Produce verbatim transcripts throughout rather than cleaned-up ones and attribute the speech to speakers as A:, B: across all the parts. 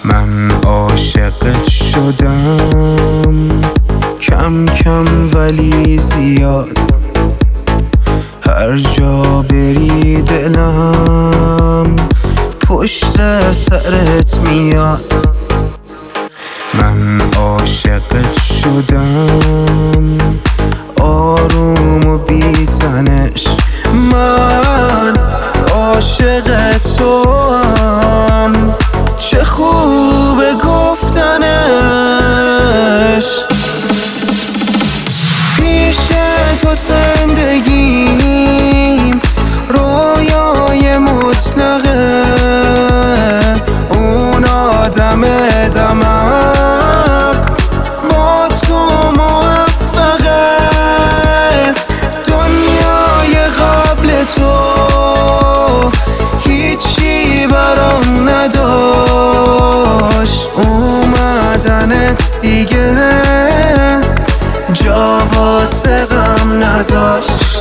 A: من عاشقت شدم کم کم ولی زیاد، هر جا بری دلم پشت سرت میاد. من عاشقت شدم آروم و بی تنش، من عاشق توام چه خوبه گفتنش. پیش تو زندگیم رویای مطلقه، اون آدم دمق با تو موفقه. دنیای قبل تو هیچی برام نداشت، اومدنت دیگه جا واسه غم نذاشت.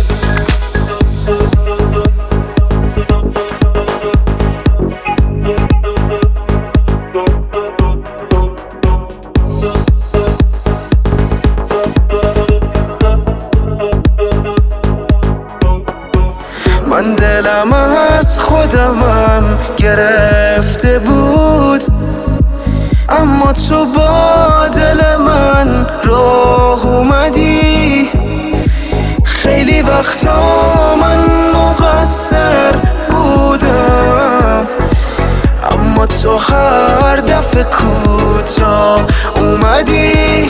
A: من دلم از خودمم گرفته بود، اما تو با دل من راه اومدی. خیلی وقتا من مقصر بودم، اما تو هر دفعه کوتاه اومدی.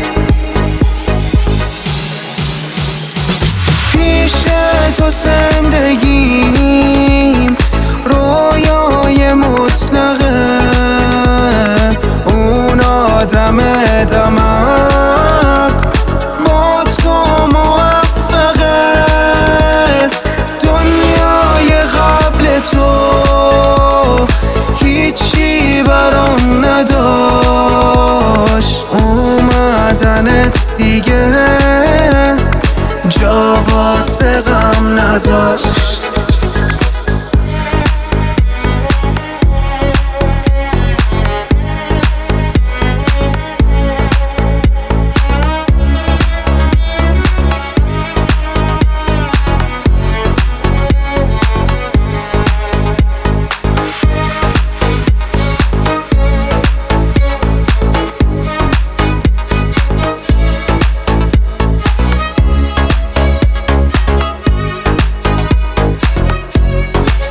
A: پیش تو زندگیم رویای مطلقه، اون آدم دمق با تو موفقه. دنیای قبل تو هیچی برام نداشت، اومدنت دیگه جا واسه غم نذاشت.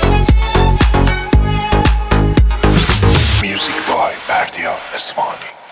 B: Music by Bardya Esmani.